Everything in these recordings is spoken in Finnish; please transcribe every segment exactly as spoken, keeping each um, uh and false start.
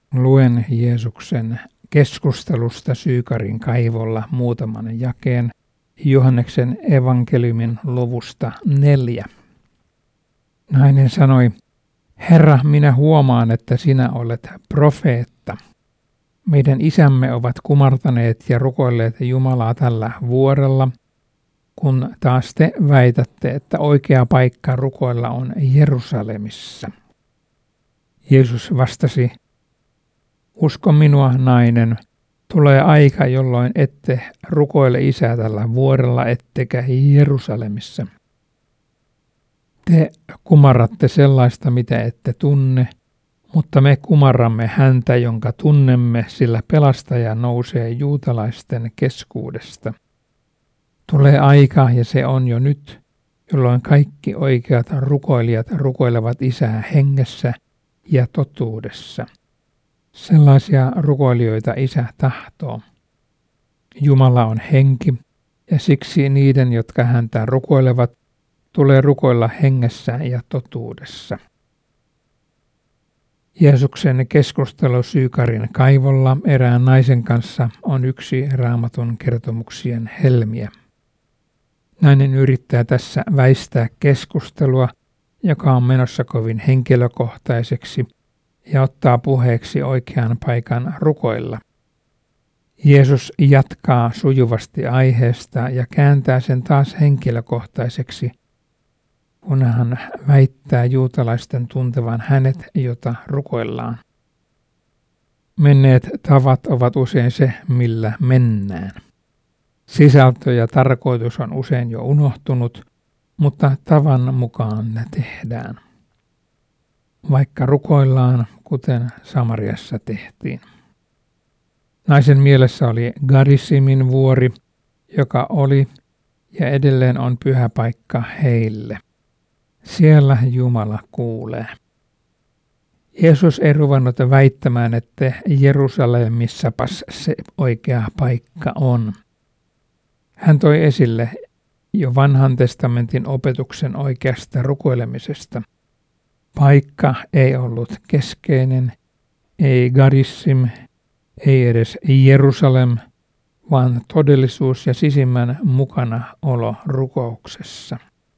Luen Jeesuksen keskustelusta Syykarin kaivolla muutaman jakeen Johanneksen evankeliumin luvusta neljä. Nainen sanoi, Herra, minä huomaan, että sinä olet profeetta. Meidän isämme ovat kumartaneet ja rukoilleet Jumalaa tällä vuorella, kun taas te väitätte, että oikea paikka rukoilla on Jerusalemissa. Jeesus vastasi, usko minua, nainen, tulee aika, jolloin ette rukoile Isää tällä vuorella, ettekä Jerusalemissa. Te kumarratte sellaista, mitä ette tunne, mutta me kumarramme häntä, jonka tunnemme, sillä pelastaja nousee juutalaisten keskuudesta. Tulee aika, ja se on jo nyt, jolloin kaikki oikeat rukoilijat rukoilevat Isää hengessä ja totuudessa. Sellaisia rukoilijoita Isä tahtoo. Jumala on henki, ja siksi niiden, jotka häntä rukoilevat, tulee rukoilla hengessä ja totuudessa. Jeesuksen keskustelu Syykarin kaivolla erään naisen kanssa on yksi Raamatun kertomuksien helmiä. Nainen yrittää tässä väistää keskustelua, joka on menossa kovin henkilökohtaiseksi, ja ottaa puheeksi oikean paikan rukoilla. Jeesus jatkaa sujuvasti aiheesta ja kääntää sen taas henkilökohtaiseksi, kun hän väittää juutalaisten tuntevan hänet, jota rukoillaan. Menneet tavat ovat usein se, millä mennään. Sisältö ja tarkoitus on usein jo unohtunut, mutta tavan mukaan ne tehdään. Vaikka rukoillaan, kuten Samariassa tehtiin. Naisen mielessä oli Garisimin vuori, joka oli ja edelleen on pyhä paikka heille. Siellä Jumala kuulee. Jeesus ei ruvennut väittämään, että Jerusalemissapas se oikea paikka on. Hän toi esille jo vanhan testamentin opetuksen oikeasta rukoilemisesta. Paikka ei ollut keskeinen, ei Garissim, ei edes Jerusalem, vaan todellisuus ja sisimmän mukana olo rukouksessa.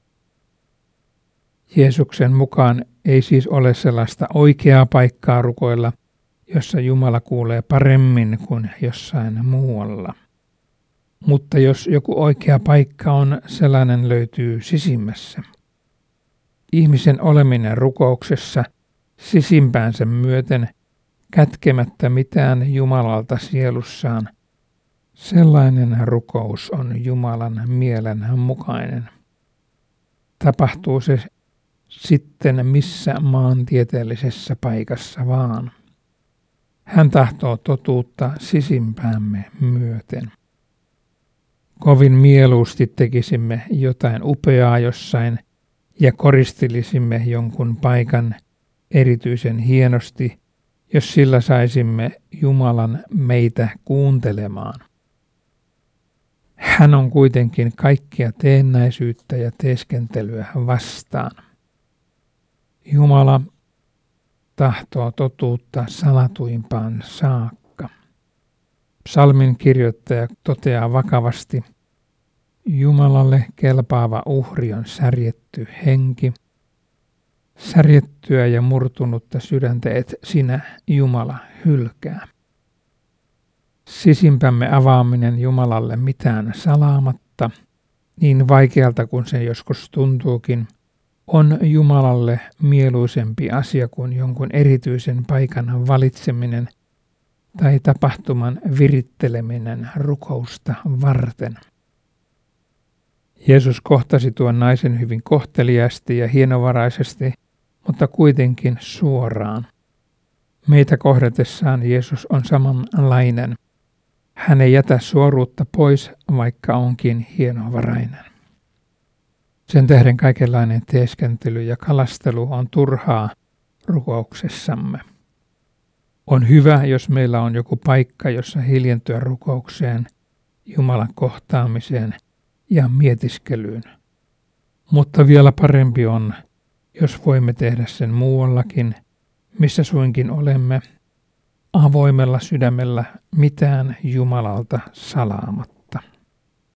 Jeesuksen mukaan ei siis ole sellaista oikeaa paikkaa rukoilla, jossa Jumala kuulee paremmin kuin jossain muualla. Mutta jos joku oikea paikka on, sellainen löytyy sisimmässä. Ihmisen oleminen rukouksessa sisimpäänsä myöten, kätkemättä mitään Jumalalta sielussaan, sellainen rukous on Jumalan mielen mukainen. Tapahtuu se sitten missä maantieteellisessä paikassa vaan. Hän tahtoo totuutta sisimpäämme myöten. Kovin mieluusti tekisimme jotain upeaa jossain ja koristelisimme jonkun paikan erityisen hienosti, jos sillä saisimme Jumalan meitä kuuntelemaan. Hän on kuitenkin kaikkia teennäisyyttä ja teeskentelyä vastaan. Jumala tahtoo totuutta salatuimpaan saakka. Psalmin kirjoittaja toteaa vakavasti, Jumalalle kelpaava uhri on särjetty henki. Särjettyä ja murtunutta sydäntä et sinä, Jumala, hylkää. Sisimpämme avaaminen Jumalalle mitään salaamatta, niin vaikealta kuin se joskus tuntuukin, on Jumalalle mieluisempi asia kuin jonkun erityisen paikan valitseminen tai tapahtuman viritteleminen rukousta varten. Jeesus kohtasi tuon naisen hyvin kohteliaasti ja hienovaraisesti, mutta kuitenkin suoraan. Meitä kohdatessaan Jeesus on samanlainen. Hän ei jätä suoruutta pois, vaikka onkin hienovarainen. Sen tähden kaikenlainen teeskentely ja kalastelu on turhaa rukouksessamme. On hyvä, jos meillä on joku paikka, jossa hiljentyä rukoukseen, Jumalan kohtaamiseen ja mietiskelyyn. Mutta vielä parempi on, jos voimme tehdä sen muuallakin, missä suinkin olemme, avoimella sydämellä mitään Jumalalta salaamatta.